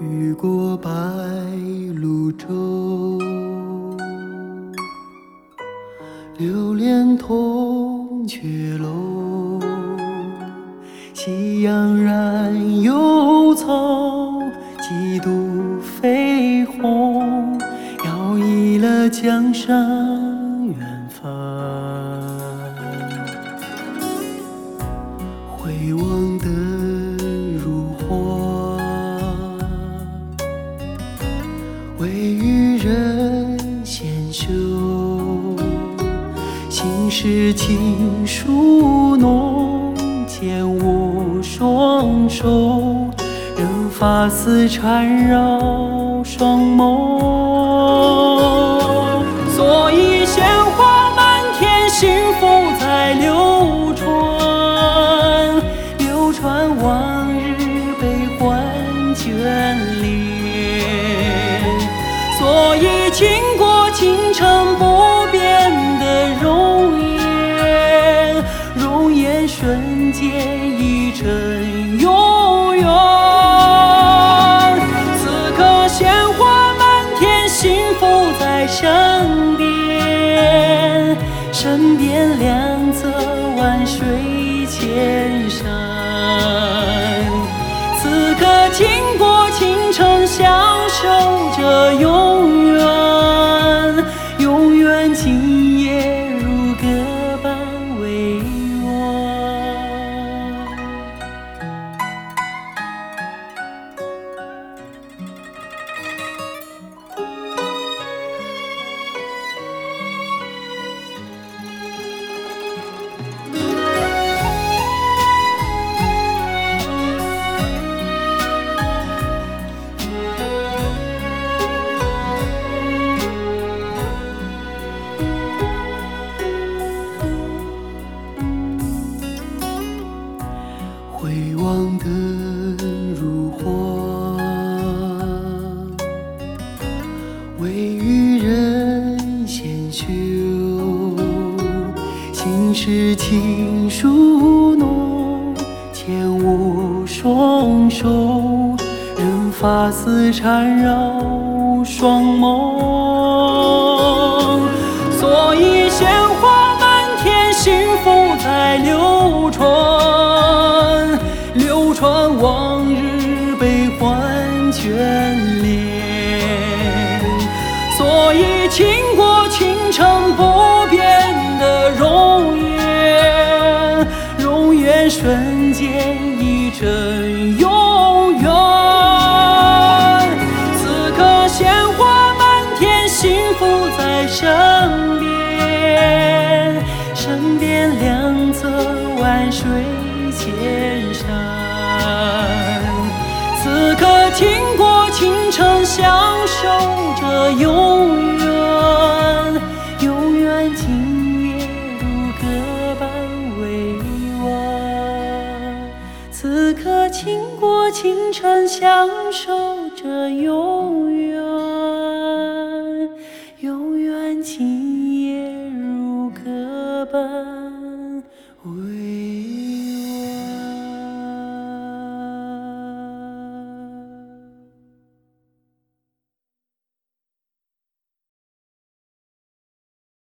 雨过白鹭洲，流连铜雀楼。夕阳染幽草，几度飞鸿，摇曳了江山远帆。回望的如花，微雨人闲袖，心事情书浓，牵我双手，任发丝缠绕双眸。所以鲜花满天，幸福在流传，流传往日悲欢眷恋。所以倾国倾城不变的容颜，容颜瞬间已成永远。此刻鲜花满天，幸福在身边，身边两侧万水千山。此刻倾国倾城，享受着永远，永远今夜如歌般委婉。回望的如花，微雨人闲袖，心事情书浓，牵我双手，任发丝缠绕双眸。所以鲜花满天，幸福在流传，流传往日悲欢眷恋。所以倾国倾城不变的容颜，容颜瞬间已成永远。此刻鲜花满天，幸福在身边，身边两侧万水千山。此刻倾国倾城，享受着永远，永远今夜如歌般委婉。此刻倾国倾城，享受着永远。